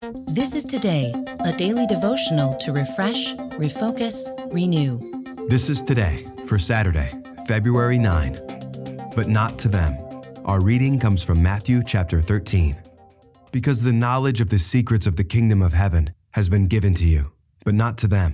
This is Today, a daily devotional to refresh, refocus, renew. This is Today for Saturday, February 9. But not to them. Our reading comes from Matthew chapter 13. Because the knowledge of the secrets of the kingdom of heaven has been given to you, but not to them.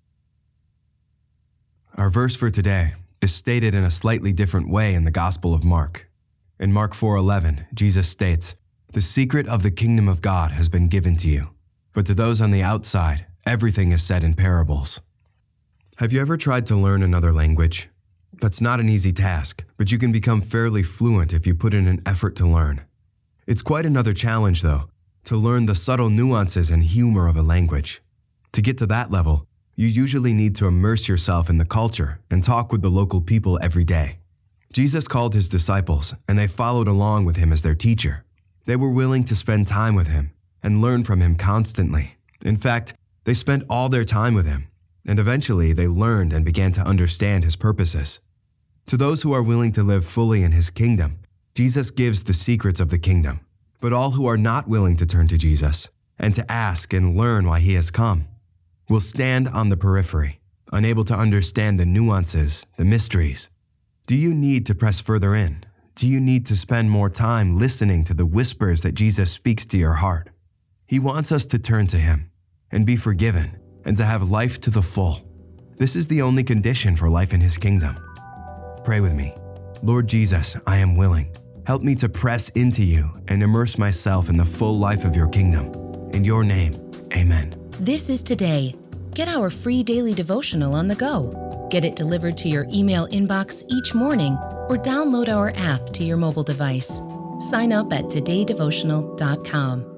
Our verse for today is stated in a slightly different way in the Gospel of Mark. In Mark 4:11, Jesus states, "The secret of the kingdom of God has been given to you, but to those on the outside, everything is said in parables." Have you ever tried to learn another language? That's not an easy task, but you can become fairly fluent if you put in an effort to learn. It's quite another challenge, though, to learn the subtle nuances and humor of a language. To get to that level, you usually need to immerse yourself in the culture and talk with the local people every day. Jesus called his disciples, and they followed along with him as their teacher. They were willing to spend time with him and learn from him constantly. In fact, they spent all their time with him, and eventually they learned and began to understand his purposes. To those who are willing to live fully in his kingdom, Jesus gives the secrets of the kingdom. But all who are not willing to turn to Jesus and to ask and learn why he has come will stand on the periphery, unable to understand the nuances, the mysteries. Do you need to press further in? Do you need to spend more time listening to the whispers that Jesus speaks to your heart? He wants us to turn to him and be forgiven and to have life to the full. This is the only condition for life in his kingdom. Pray with me. Lord Jesus, I am willing. Help me to press into you and immerse myself in the full life of your kingdom. In your name, amen. This is Today. Get our free daily devotional on the go. Get it delivered to your email inbox each morning or download our app to your mobile device. Sign up at todaydevotional.com.